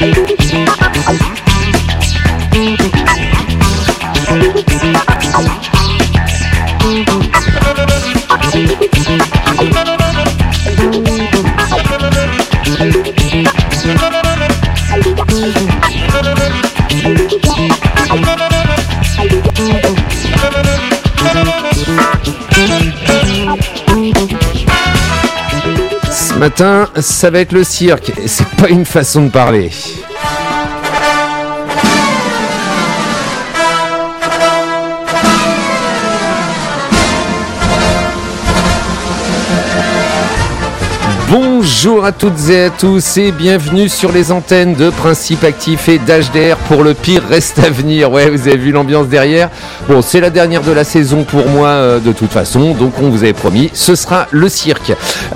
Ce matin, ça va être le cirque, et c'est pas une façon de parler. Bonjour à toutes et à tous et bienvenue sur les antennes de Principe Actif et d'HDR pour le pire reste à venir. Ouais, vous avez vu l'ambiance derrière. Bon, c'est la dernière de la saison pour moi de toute façon, donc on vous avait promis, ce sera le cirque.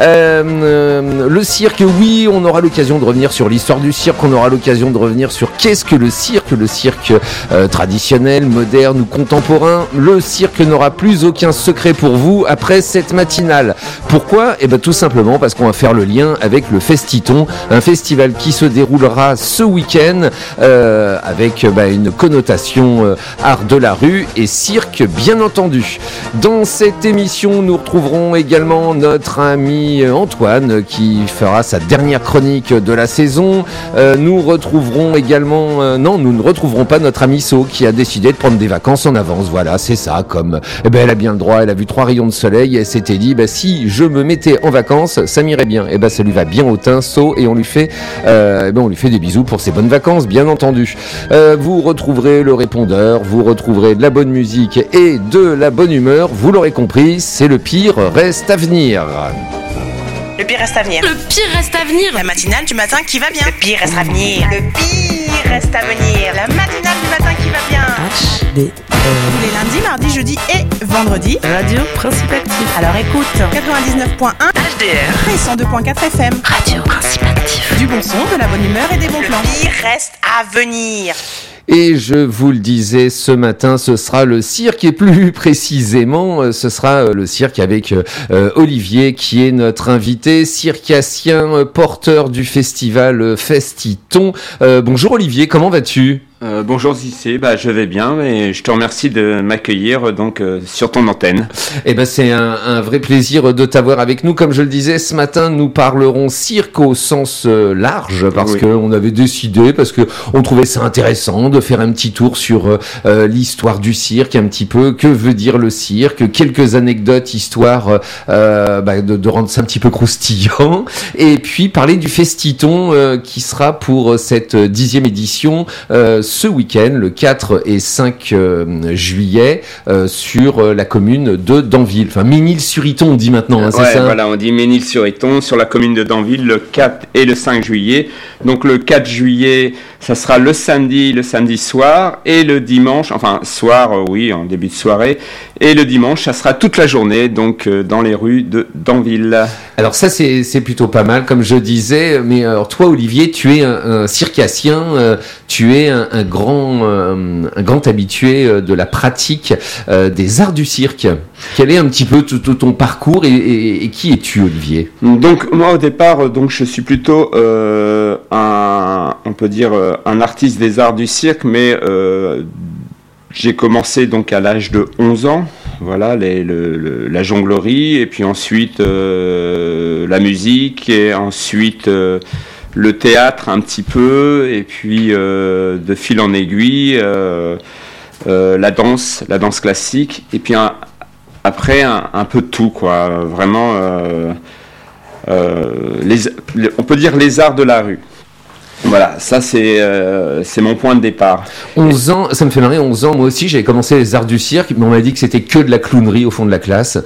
Le cirque, oui, on aura l'occasion de revenir sur l'histoire du cirque, on aura l'occasion de revenir sur qu'est-ce que le cirque traditionnel, moderne ou contemporain. Le cirque n'aura plus aucun secret pour vous après cette matinale. Pourquoi ? Eh bien tout simplement parce qu'on va faire le lien avec le Festiton, un festival qui se déroulera ce week-end avec une connotation art de la rue et cirque bien entendu. Dans cette émission, nous retrouverons également notre ami Antoine qui fera sa dernière chronique de la saison. Nous retrouverons également... non, nous ne retrouverons pas notre ami So qui a décidé de prendre des vacances en avance. Voilà, c'est ça, comme... elle a bien le droit, elle a vu 3 rayons de soleil et elle s'était dit, si je me mettais en vacances, ça m'irait bien. Ça lui va bien au teint, So, et on lui fait des bisous pour ses bonnes vacances, bien entendu. Vous retrouverez le répondeur, vous retrouverez de la bonne musique et de la bonne humeur. Vous l'aurez compris, c'est le pire reste à venir. Le pire reste à venir. Le pire reste à venir. La matinale du matin qui va bien. Le pire reste à venir. Le pire reste à venir. La matinale du matin qui va bien. HDR. Tous les lundis, mardis, jeudis et vendredis. Radio Principe Actif. Alors écoute 99.1 HDR et 102.4 FM. Radio Principe Actif. Du bon son, de la bonne humeur et des bons plans. Le pire reste à venir. Et je vous le disais, ce matin, ce sera le cirque et plus précisément, ce sera le cirque avec Olivier qui est notre invité, circassien, porteur du festival Festiton. Bonjour Olivier, comment vas-tu ? Bonjour Cissé, je vais bien et je te remercie de m'accueillir sur ton antenne. C'est un vrai plaisir de t'avoir avec nous. Comme je le disais, ce matin, nous parlerons cirque au sens large parce qu'on avait décidé, parce que on trouvait ça intéressant de faire un petit tour sur l'histoire du cirque, un petit peu, que veut dire le cirque, quelques anecdotes, histoire de rendre ça un petit peu croustillant, et puis parler du Festiton qui sera pour cette 10e édition ce week-end, le 4 et 5 juillet, sur la commune de Danville. Enfin, Ménil-sur-Iton, on dit maintenant, c'est ça ? Voilà, on dit Ménil-sur-Iton, sur la commune de Danville, le 4 et le 5 juillet. Donc, le 4 juillet, ça sera le samedi soir, et le dimanche, en début de soirée, et le dimanche, ça sera toute la journée, donc dans les rues de Danville. Alors ça, c'est plutôt pas mal, comme je disais, mais alors toi, Olivier, tu es un circassien, tu es un grand habitué de la pratique des arts du cirque. Quel est un petit peu ton parcours et qui es-tu, Olivier ? Donc moi au départ, je suis plutôt un artiste des arts du cirque, mais j'ai commencé donc à l'âge de 11 ans. Voilà, la jonglerie, et puis ensuite la musique, et ensuite le théâtre un petit peu, et puis de fil en aiguille la danse classique, et puis après un peu de tout, quoi. Vraiment on peut dire les arts de la rue. Voilà, ça c'est mon point de départ. 11 ans, ça me fait marrer, 11 ans, moi aussi j'avais commencé les arts du cirque, mais on m'a dit que c'était que de la clownerie au fond de la classe.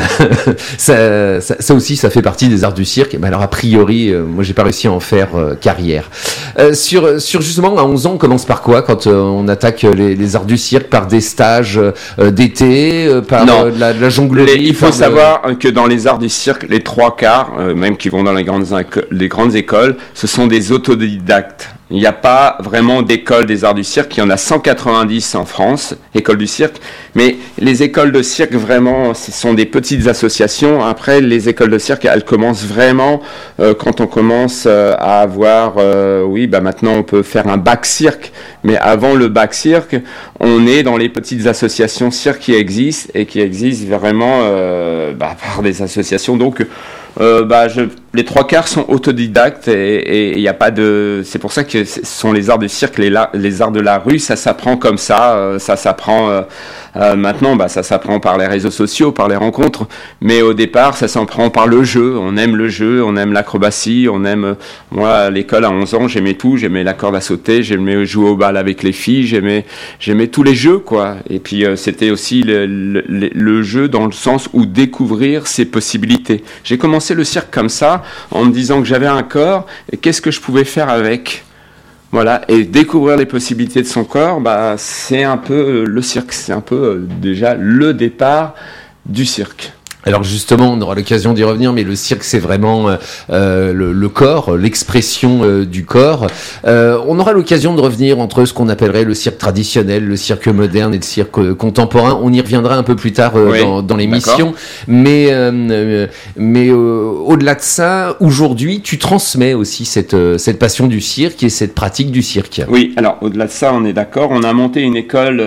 Ça aussi, ça fait partie des arts du cirque, mais alors a priori, moi j'ai pas réussi à en faire carrière. Sur justement, à 11 ans, on commence par quoi quand on attaque les arts du cirque? Par des stages d'été, par de la jonglerie? Il faut savoir que dans les arts du cirque, les 3 quarts, même qui vont dans les grandes écoles, ce sont des autodidactes. autodidacte. Il n'y a pas vraiment d'école des arts du cirque. Il y en a 190 en France, écoles du cirque. Mais les écoles de cirque, vraiment, ce sont des petites associations. Après, les écoles de cirque, elles commencent vraiment quand on commence à avoir... maintenant, on peut faire un bac cirque. Mais avant le bac cirque, on est dans les petites associations cirque qui existent et qui existent vraiment par des associations. Donc... les trois quarts sont autodidactes et il n'y a pas de... C'est pour ça que ce sont les arts du cirque, les arts de la rue, ça s'apprend comme ça, ça s'apprend maintenant, ça s'apprend par les réseaux sociaux, par les rencontres, mais au départ, ça s'apprend par le jeu. On aime le jeu, on aime l'acrobatie, on aime... Moi, à l'école, à 11 ans, j'aimais tout, j'aimais la corde à sauter, j'aimais jouer au bal avec les filles, j'aimais tous les jeux, quoi. Et puis, c'était aussi le jeu dans le sens où découvrir ses possibilités. J'ai commencé le cirque comme ça, en me disant que j'avais un corps et qu'est-ce que je pouvais faire avec. Voilà, et découvrir les possibilités de son corps, c'est un peu le cirque, c'est un peu déjà le départ du cirque. Alors justement, on aura l'occasion d'y revenir, mais le cirque, c'est vraiment le corps, l'expression du corps. On aura l'occasion de revenir entre ce qu'on appellerait le cirque traditionnel, le cirque moderne et le cirque contemporain. On y reviendra un peu plus tard dans l'émission. D'accord. Mais au-delà de ça, aujourd'hui, tu transmets aussi cette passion du cirque et cette pratique du cirque. Oui, alors au-delà de ça, on est d'accord. On a monté une école,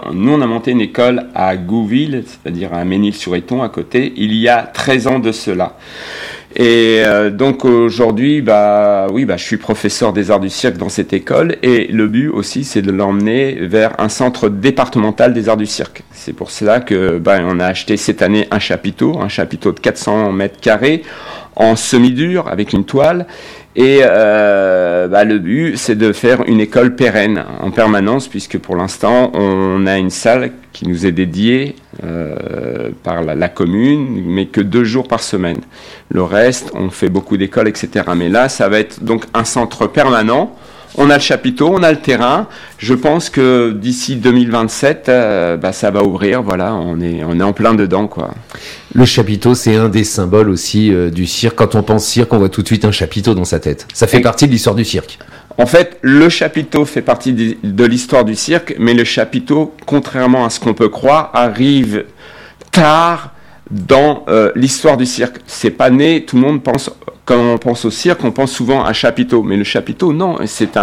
à Gouville, c'est-à-dire à Ménil-sur-Éton, à côté. Il y a 13 ans de cela. Et donc aujourd'hui, je suis professeur des arts du cirque dans cette école et le but aussi, c'est de l'emmener vers un centre départemental des arts du cirque. C'est pour cela que on a acheté cette année un chapiteau de 400 mètres carrés en semi-dur avec une toile. Et le but, c'est de faire une école pérenne en permanence, puisque pour l'instant, on a une salle qui nous est dédiée par la commune, mais que 2 jours par semaine. Le reste, on fait beaucoup d'écoles, etc. Mais là, ça va être donc un centre permanent. On a le chapiteau, on a le terrain. Je pense que d'ici 2027, ça va ouvrir. Voilà, on est en plein dedans, quoi. Le chapiteau, c'est un des symboles aussi du cirque. Quand on pense cirque, on voit tout de suite un chapiteau dans sa tête. Ça fait partie de l'histoire du cirque. En fait, le chapiteau fait partie de l'histoire du cirque, mais le chapiteau, contrairement à ce qu'on peut croire, arrive tard dans l'histoire du cirque. C'est pas né, tout le monde pense... Quand on pense au cirque, on pense souvent à un chapiteau. Mais le chapiteau, non, c'est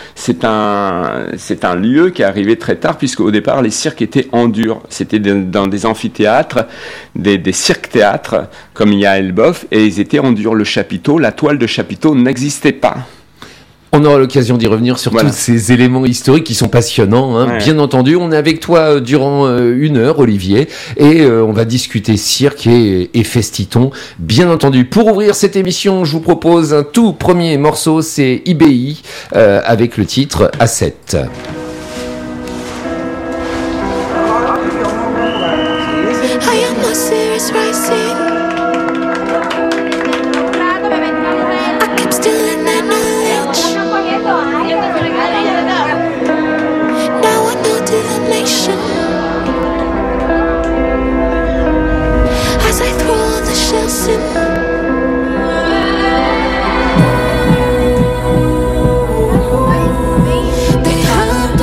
un lieu qui est arrivé très tard, puisque au départ, les cirques étaient en dur. C'était dans des amphithéâtres, des cirques-théâtres, comme il y a à Elbeuf, et ils étaient en dur. Le chapiteau, la toile de chapiteau n'existait pas. On aura l'occasion d'y revenir sur tous ces éléments historiques qui sont passionnants, hein. Ouais. Bien entendu. On est avec toi durant 1 heure, Olivier, et on va discuter cirque et festiton, bien entendu. Pour ouvrir cette émission, je vous propose un tout premier morceau, c'est IBI, avec le titre A7. They have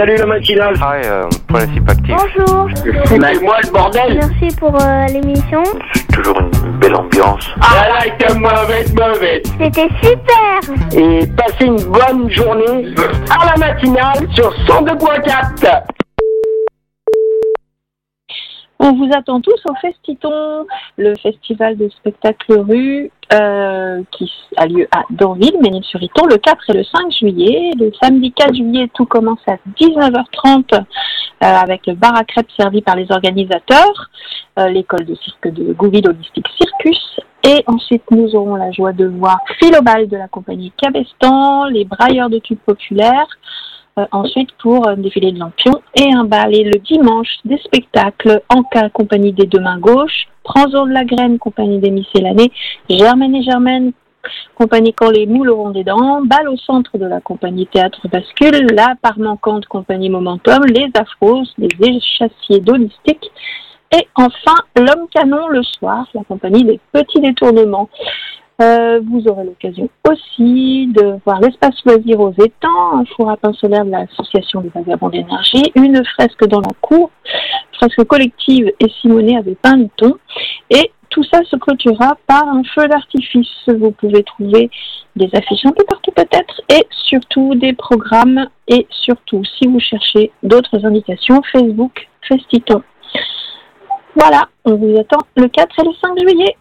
Salut la matinale. Principe actif. Bonjour. C'est moi le bordel. Merci pour l'émission. C'est toujours une belle ambiance. Ah là, t'es mauvaise. C'était super. Et passez une bonne journée à la matinale sur 102.4. On vous attend tous au Festiton, le festival de spectacle rue qui a lieu à Dorville, Ménil-sur-Iton, le 4 et le 5 juillet. Le samedi 4 juillet, tout commence à 19h30 avec le bar à crêpes servi par les organisateurs, l'école de cirque de Gouville Holistic Circus. Et ensuite, nous aurons la joie de voir Philobal de la compagnie Cabestan, les brailleurs de tubes populaires. Ensuite, pour un défilé de lampions et un bal. Et le dimanche, des spectacles Anka, compagnie des Deux Mains Gauches, Prends-en de la Graine, compagnie des Miscellanées, Germaine et Germaine, compagnie Quand les moules auront des dents, Bal au centre de la compagnie Théâtre Bascule, La Part Manquante, compagnie Momentum, Les Afros, Les Échassiers d'Holistique, et enfin, L'Homme Canon le soir, la compagnie des Petits Détournements. Vous aurez l'occasion aussi de voir l'espace loisir aux étangs, un four à pain solaire de l'association des Vagabonds d'énergie, une fresque dans la cour, fresque collective et Simonet avec pain Luton. Et tout ça se clôturera par un feu d'artifice. Vous pouvez trouver des affiches un peu partout peut-être et surtout des programmes et surtout, si vous cherchez d'autres indications, Facebook, Festiton. Voilà, on vous attend le 4 et le 5 juillet.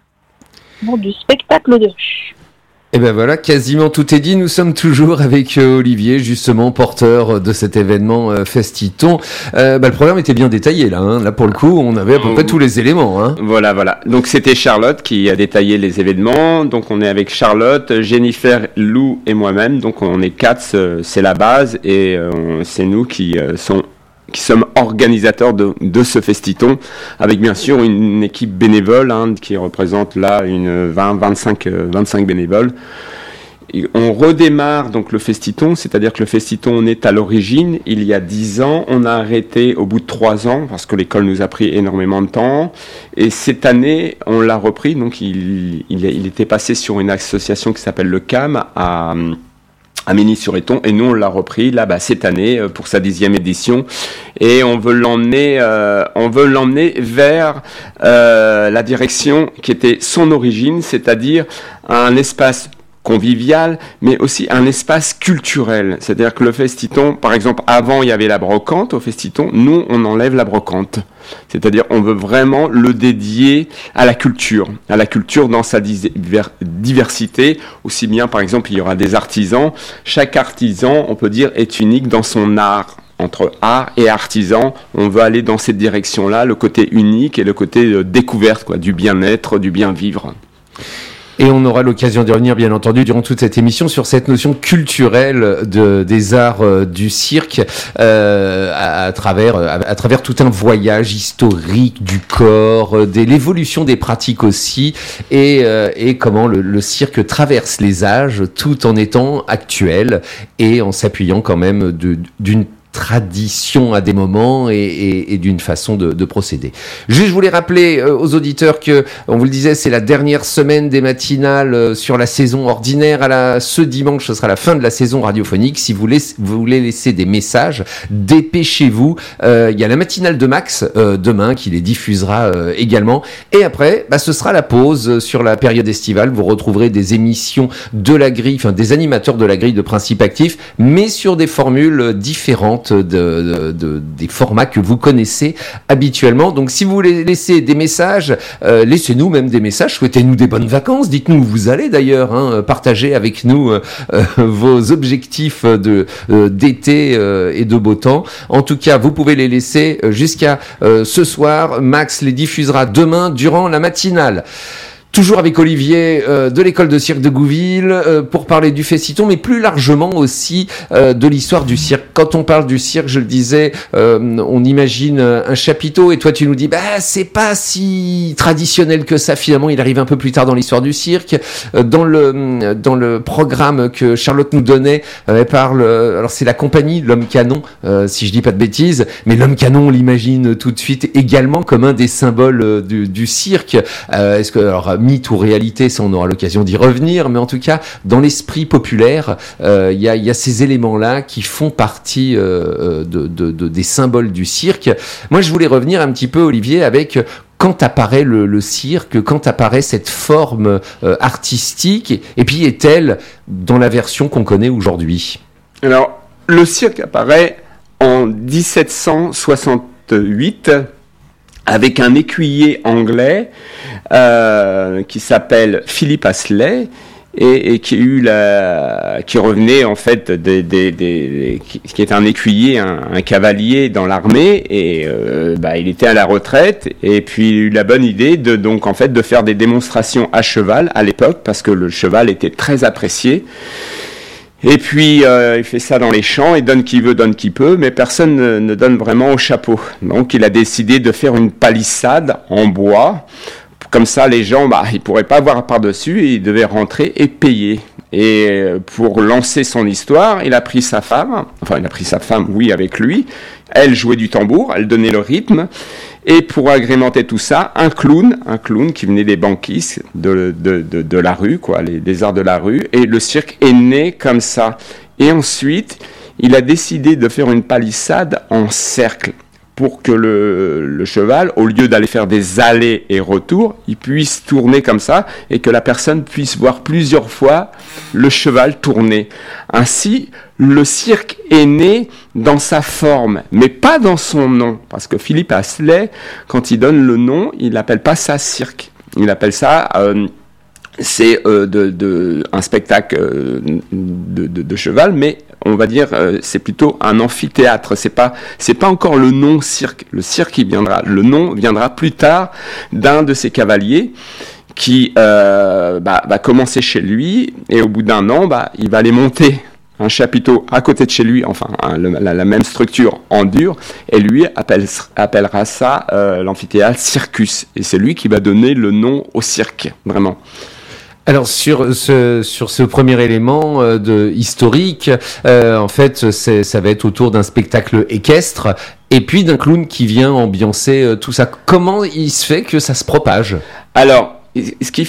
Du spectacle de rue. Et ben voilà, quasiment tout est dit. Nous sommes toujours avec Olivier, justement porteur de cet événement Festiton. Le programme était bien détaillé là. Là pour le coup, on avait à peu près tous les éléments. Voilà. Donc c'était Charlotte qui a détaillé les événements. Donc on est avec Charlotte, Jennifer, Lou et moi-même. Donc on est 4, c'est la base et c'est nous qui sommes organisateurs de ce Festiton, avec bien sûr une équipe bénévole qui représente là une 25 bénévoles. Et on redémarre donc le Festiton, c'est-à-dire que le Festiton est à l'origine il y a 10 ans. On a arrêté au bout de 3 ans parce que l'école nous a pris énormément de temps. Et cette année, on l'a repris. Donc il était passé sur une association qui s'appelle le CAM à Ménil-sur-Iton, et nous on l'a repris là cette année pour sa 10e édition, et on veut l'emmener vers la direction qui était son origine, c'est-à-dire un espace convivial, mais aussi un espace culturel. C'est-à-dire que le Festiton, par exemple, avant il y avait la brocante au Festiton, nous on enlève la brocante. C'est-à-dire on veut vraiment le dédier à la culture dans sa diversité. Aussi bien, par exemple, il y aura des artisans. Chaque artisan, on peut dire, est unique dans son art. Entre art et artisan, on veut aller dans cette direction-là, le côté unique et le côté découverte, du bien-être, du bien-vivre. Et on aura l'occasion d'y revenir, bien entendu, durant toute cette émission sur cette notion culturelle des arts du cirque à travers tout un voyage historique du corps, de l'évolution des pratiques aussi, et comment le cirque traverse les âges tout en étant actuel et en s'appuyant quand même d'une tradition à des moments et d'une façon de procéder. Juste, je voulais rappeler aux auditeurs que, on vous le disait, c'est la dernière semaine des matinales sur la saison ordinaire. Ce dimanche, ce sera la fin de la saison radiophonique. Si vous voulez laisser des messages, dépêchez-vous. Il y a la matinale de Max demain qui les diffusera également. Et après, ce sera la pause sur la période estivale. Vous retrouverez des émissions de la grille, des animateurs de la grille de Principe Actif, mais sur des formules différentes des formats que vous connaissez habituellement. Donc si vous voulez laisser des messages, laissez-nous même des messages, souhaitez-nous des bonnes vacances, dites-nous où vous allez d'ailleurs, partagez avec nous vos objectifs d'été et de beau temps. En tout cas, vous pouvez les laisser jusqu'à ce soir. Max les diffusera demain durant la matinale. Toujours avec Olivier de l'école de cirque de Gouville pour parler du Festiton, mais plus largement aussi de l'histoire du cirque. Quand on parle du cirque, je le disais, on imagine un chapiteau, et toi tu nous dis c'est pas si traditionnel que ça finalement. Il arrive un peu plus tard dans l'histoire du cirque. Dans le programme que Charlotte nous donnait, elle parle. Alors c'est la compagnie L'Homme Canon, si je dis pas de bêtises, mais L'Homme Canon, on l'imagine tout de suite également comme un des symboles du cirque. Est-ce que mythe ou réalité, ça on aura l'occasion d'y revenir, mais en tout cas, dans l'esprit populaire, il y a ces éléments-là qui font partie des symboles du cirque. Moi, je voulais revenir un petit peu, Olivier, avec quand apparaît le cirque, quand apparaît cette forme artistique, et puis est-elle dans la version qu'on connaît aujourd'hui? Alors, le cirque apparaît en 1768 avec un écuyer anglais qui s'appelle Philip Astley et qui revenait en fait qui est un écuyer, un cavalier dans l'armée, et il était à la retraite, et puis il a eu la bonne idée de faire des démonstrations à cheval à l'époque, parce que le cheval était très apprécié. Et puis, il fait ça dans les champs, et donne qui veut, donne qui peut, mais personne ne donne vraiment au chapeau. Donc, il a décidé de faire une palissade en bois. Comme ça, les gens, ils pourraient pas voir par-dessus, et ils devaient rentrer et payer. Et pour lancer son histoire, il a pris sa femme, oui, avec lui. Elle jouait du tambour, elle donnait le rythme. Et pour agrémenter tout ça, un clown qui venait des banquistes de la rue, des arts de la rue. Et le cirque est né comme ça. Et ensuite, il a décidé de faire une palissade en cercle, pour que le cheval, au lieu d'aller faire des allers et retours, il puisse tourner comme ça, et que la personne puisse voir plusieurs fois le cheval tourner. Ainsi, le cirque est né dans sa forme, mais pas dans son nom, parce que Philip Astley, quand il donne le nom, il n'appelle pas ça cirque, il appelle ça un spectacle de cheval, mais on va dire c'est plutôt un amphithéâtre. C'est pas encore le nom cirque. Le cirque le nom viendra plus tard d'un de ses cavaliers qui va commencer chez lui, et au bout d'un an, il va aller monter un chapiteau à côté de chez lui, la même structure en dur, et lui appellera ça l'amphithéâtre Circus, et c'est lui qui va donner le nom au cirque, vraiment. Alors sur ce premier élément historique, en fait, ça va être autour d'un spectacle équestre et puis d'un clown qui vient ambiancer tout ça. Comment il se fait que ça se propage? Alors, ce qui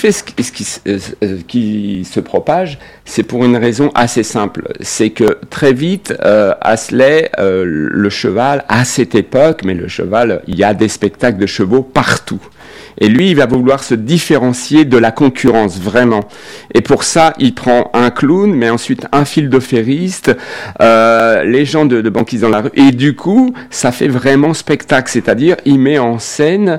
se propage, c'est pour une raison assez simple. C'est que très vite, Astley, le cheval, à cette époque, mais le cheval, il y a des spectacles de chevaux partout. Et lui, il va vouloir se différencier de la concurrence, vraiment. Et pour ça, il prend un clown, mais ensuite un fil de ferriste, les gens de banquise dans la rue. Et du coup, ça fait vraiment spectacle. C'est-à-dire, il met en scène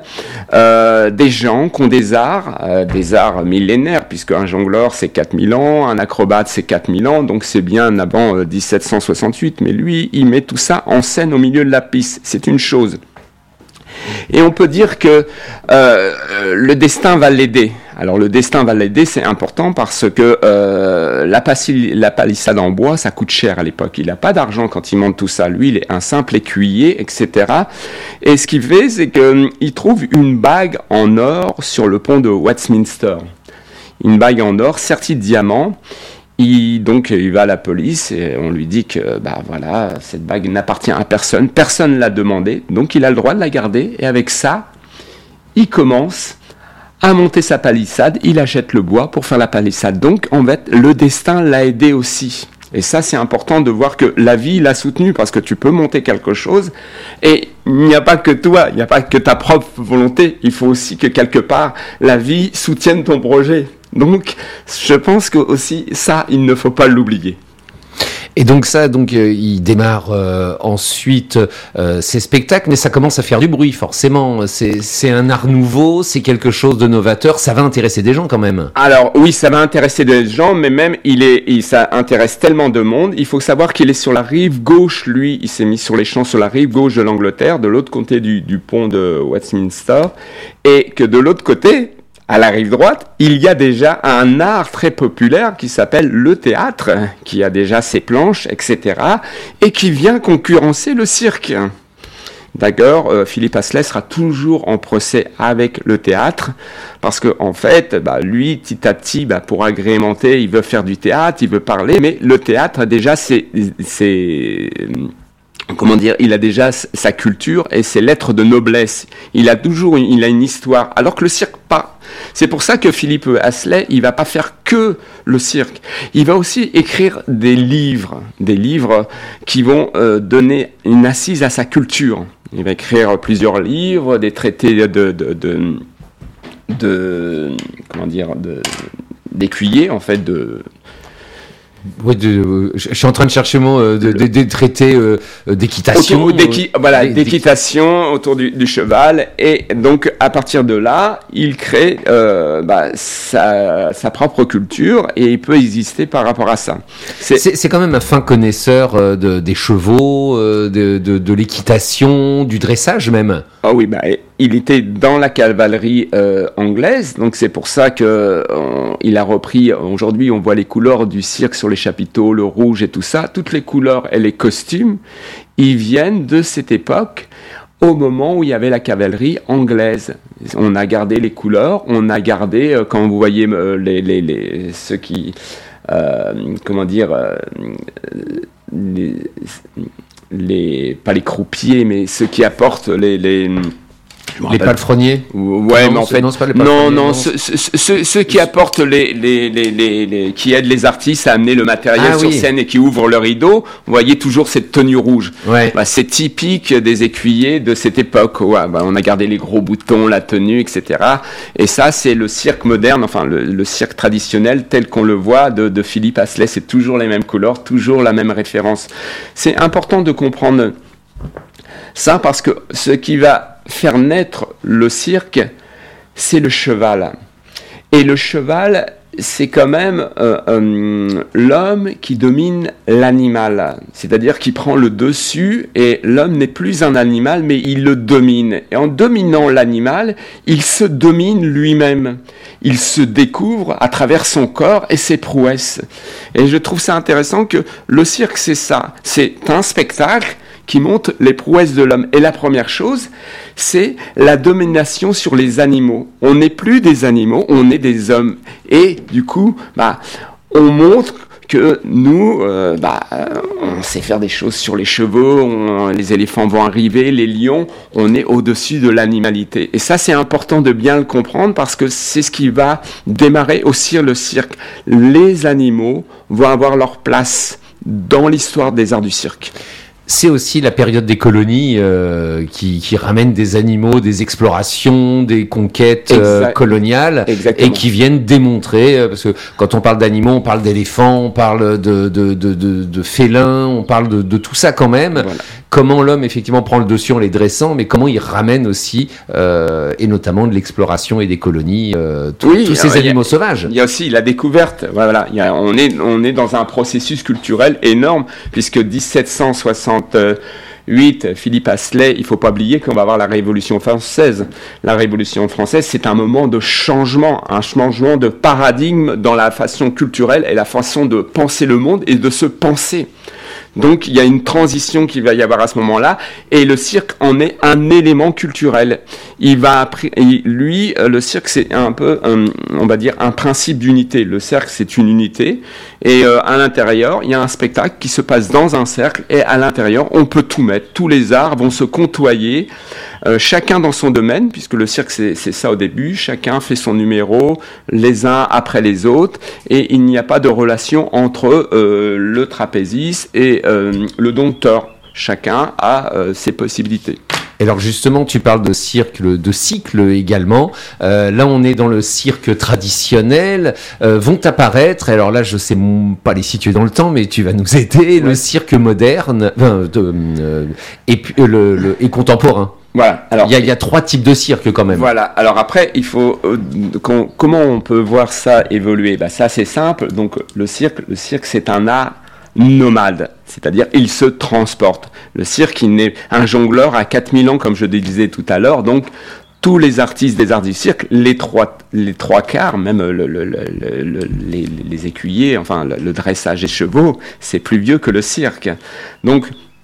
des gens qui ont des arts millénaires, puisque un jongleur, c'est 4000 ans, un acrobate, c'est 4000 ans, donc c'est bien avant 1768. Mais lui, il met tout ça en scène au milieu de la piste. C'est une chose. Et on peut dire que le destin va l'aider. Alors le destin va l'aider, c'est important parce que la palissade en bois, ça coûte cher à l'époque. Il n'a pas d'argent quand il monte tout ça. Lui, il est un simple écuyer, etc. Et ce qu'il fait, c'est qu'il trouve une bague en or sur le pont de Westminster. Une bague en or sertie de diamants. Il va à la police et on lui dit que cette bague n'appartient à personne, personne ne l'a demandé, donc il a le droit de la garder, et avec ça, il commence à monter sa palissade, il achète le bois pour faire la palissade. Donc en fait, le destin l'a aidé aussi. Et ça, c'est important de voir que la vie l'a soutenu, parce que tu peux monter quelque chose et il n'y a pas que toi, il n'y a pas que ta propre volonté, il faut aussi que quelque part la vie soutienne ton projet. Donc, je pense que aussi ça, il ne faut pas l'oublier. Et donc il démarre ensuite ses spectacles, mais ça commence à faire du bruit, forcément. C'est un art nouveau, c'est quelque chose de novateur, ça va intéresser des gens quand même. Alors oui, ça va intéresser des gens, mais même ça intéresse tellement de monde. Il faut savoir qu'il est sur la rive gauche, lui, il s'est mis sur les champs sur la rive gauche de l'Angleterre, de l'autre côté du pont de Westminster, et que de l'autre côté, à la rive droite, il y a déjà un art très populaire qui s'appelle le théâtre, qui a déjà ses planches, etc., et qui vient concurrencer le cirque. D'ailleurs, Philip Astley sera toujours en procès avec le théâtre, parce que en fait, lui, petit à petit, pour agrémenter, il veut faire du théâtre, il veut parler, mais le théâtre a déjà ses comment dire, il a déjà sa culture et ses lettres de noblesse. Il a une histoire. Alors que le cirque, pas. C'est pour ça que Philippe Asselet, il va pas faire que le cirque. Il va aussi écrire des livres qui vont donner une assise à sa culture. Il va écrire plusieurs livres, des traités d'écuyer, en fait, Oui, je suis en train de chercher des traités d'équitation. D'équitation autour du cheval. Et donc, à partir de là, il crée sa propre culture et il peut exister par rapport à ça. C'est quand même un fin connaisseur des chevaux, de l'équitation, du dressage même. Ah oui, il était dans la cavalerie anglaise, donc c'est pour ça que il a repris. Aujourd'hui, on voit les couleurs du cirque sur les chapiteaux, le rouge et tout ça. Toutes les couleurs et les costumes, ils viennent de cette époque, au moment où il y avait la cavalerie anglaise. On a gardé les couleurs, on a gardé quand vous voyez ceux qui, pas les croupiers, mais ceux qui apportent les palefreniers. Ouais, mais en fait, c'est pas les palefreniers. Ceux qui apportent qui aident les artistes à amener le matériel sur scène et qui ouvrent le rideau. Vous voyez toujours cette tenue rouge. Ouais. C'est typique des écuyers de cette époque. Ouais, on a gardé les gros boutons, la tenue, etc. Et ça, c'est le cirque moderne, enfin le cirque traditionnel tel qu'on le voit de Philippe Asselet. C'est toujours les mêmes couleurs, toujours la même référence. C'est important de comprendre ça parce que ce qui va faire naître le cirque, c'est le cheval. Et le cheval, c'est quand même l'homme qui domine l'animal. C'est-à-dire qu'il prend le dessus et l'homme n'est plus un animal, mais il le domine. Et en dominant l'animal, il se domine lui-même. Il se découvre à travers son corps et ses prouesses. Et je trouve ça intéressant que le cirque, c'est ça. C'est un spectacle qui montre les prouesses de l'homme. Et la première chose, c'est la domination sur les animaux. On n'est plus des animaux, on est des hommes. Et du coup, on montre que nous, on sait faire des choses sur les chevaux, les éléphants vont arriver, les lions, on est au-dessus de l'animalité. Et ça, c'est important de bien le comprendre parce que c'est ce qui va démarrer aussi le cirque. Les animaux vont avoir leur place dans l'histoire des arts du cirque. C'est aussi la période des colonies qui ramène des animaux, des explorations, des conquêtes coloniales. Exactement. Et qui viennent démontrer, parce que quand on parle d'animaux, on parle d'éléphants, on parle de félins, on parle de tout ça quand même. Voilà. Comment l'homme effectivement prend le dessus en les dressant, mais comment il ramène aussi, et notamment de l'exploration et des colonies, tous ces animaux sauvages. Il y a aussi la découverte. Voilà, on est dans un processus culturel énorme, puisque 1768, Philippe Asselet, il ne faut pas oublier qu'on va avoir la Révolution française. La Révolution française, c'est un moment de changement, un changement de paradigme dans la façon culturelle et la façon de penser le monde et de se penser. Donc, il y a une transition qui va y avoir à ce moment-là, et le cirque en est un élément culturel. Le cirque, c'est un peu, on va dire, un principe d'unité. Le cercle, c'est une unité, et à l'intérieur, il y a un spectacle qui se passe dans un cercle, et à l'intérieur, on peut tout mettre. Tous les arts vont se côtoyer, chacun dans son domaine, puisque le cirque, c'est ça au début. Chacun fait son numéro, les uns après les autres, et il n'y a pas de relation entre le trapéziste et le dompteur. Chacun a ses possibilités. Et alors justement, tu parles de cycle également. Là, on est dans le cirque traditionnel. Vont apparaître, alors là, je sais pas les situer dans le temps, mais tu vas nous aider. Ouais. Le cirque moderne et contemporain. Voilà. Alors, il y a 3 types de cirque quand même. Voilà. Alors après, il faut comment on peut voir ça évoluer. Ça, c'est simple. Donc le cirque, c'est un art nomade, c'est-à-dire il se transporte. Le cirque, un jongleur à 4000 ans, comme je disais tout à l'heure, donc tous les artistes des arts du cirque, les trois quarts, même les écuyers, enfin le dressage des chevaux, c'est plus vieux que le cirque. Donc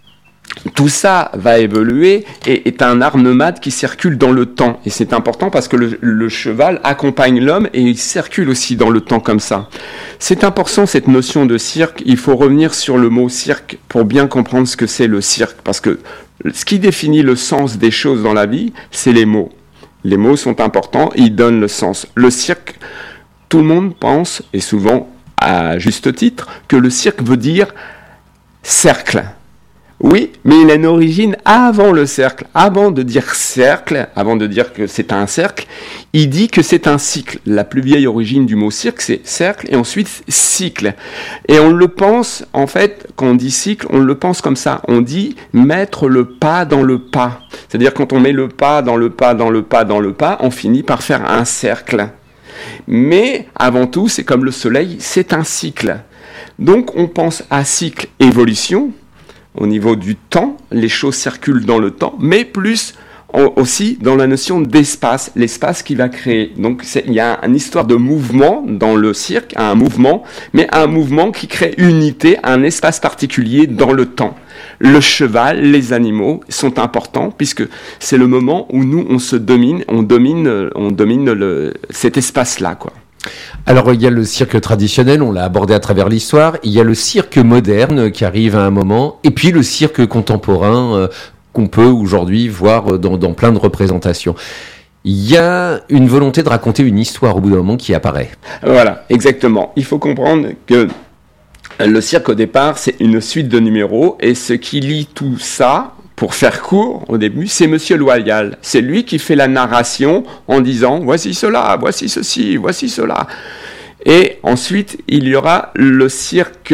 tout ça va évoluer et est un art nomade qui circule dans le temps. Et c'est important parce que le cheval accompagne l'homme et il circule aussi dans le temps comme ça. C'est important cette notion de cirque. Il faut revenir sur le mot cirque pour bien comprendre ce que c'est le cirque. Parce que ce qui définit le sens des choses dans la vie, c'est les mots. Les mots sont importants, ils donnent le sens. Le cirque, tout le monde pense, et souvent à juste titre, que le cirque veut dire cercle. Oui, mais il a une origine avant le cercle. Avant de dire cercle, avant de dire que c'est un cercle, il dit que c'est un cycle. La plus vieille origine du mot cirque, c'est cercle et ensuite cycle. Et on le pense, en fait, quand on dit cycle, on le pense comme ça. On dit mettre le pas dans le pas. C'est-à-dire quand on met le pas dans le pas, dans le pas, dans le pas, on finit par faire un cercle. Mais avant tout, c'est comme le soleil, c'est un cycle. Donc on pense à cycle évolution. Au niveau du temps, les choses circulent dans le temps, mais plus aussi dans la notion d'espace, l'espace qui va créer. Donc il y a une histoire de mouvement dans le cirque, un mouvement, mais un mouvement qui crée unité, un espace particulier dans le temps. Le cheval, les animaux sont importants puisque c'est le moment où nous on se domine, on domine cet espace-là, quoi. Alors il y a le cirque traditionnel, on l'a abordé à travers l'histoire, il y a le cirque moderne qui arrive à un moment, et puis le cirque contemporain qu'on peut aujourd'hui voir dans plein de représentations. Il y a une volonté de raconter une histoire au bout d'un moment qui apparaît. Voilà, exactement. Il faut comprendre que le cirque au départ c'est une suite de numéros, et ce qui lie tout ça, pour faire court, au début, c'est Monsieur Loyal. C'est lui qui fait la narration en disant « voici cela, voici ceci, voici cela ». Et ensuite, il y aura le cirque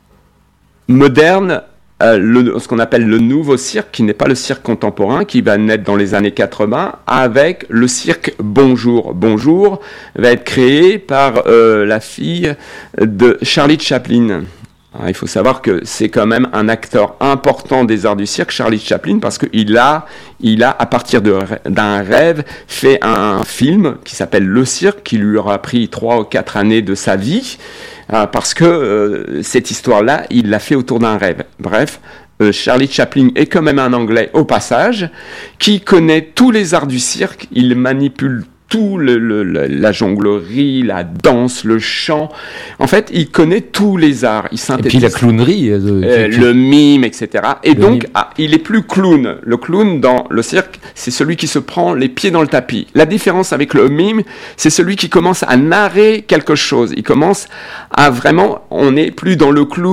moderne, ce qu'on appelle le nouveau cirque, qui n'est pas le cirque contemporain, qui va naître dans les années 80, avec le cirque Bonjour. Bonjour va être créé par la fille de Charlie Chaplin. Alors, il faut savoir que c'est quand même un acteur important des arts du cirque, Charlie Chaplin, parce qu'il a, à partir d'un rêve, fait un film qui s'appelle Le Cirque, qui lui aura pris 3 ou 4 années de sa vie, parce que cette histoire-là, il l'a fait autour d'un rêve. Bref, Charlie Chaplin est quand même un Anglais au passage, qui connaît tous les arts du cirque, il manipule tout la jonglerie, la danse, le chant. En fait, il connaît tous les arts. Il synthétise. Et puis la clownerie. Le mime, etc. Et donc, il est plus clown. Le clown dans le cirque, c'est celui qui se prend les pieds dans le tapis. La différence avec le mime, c'est celui qui commence à narrer quelque chose. Il commence à vraiment, on n'est plus dans le clown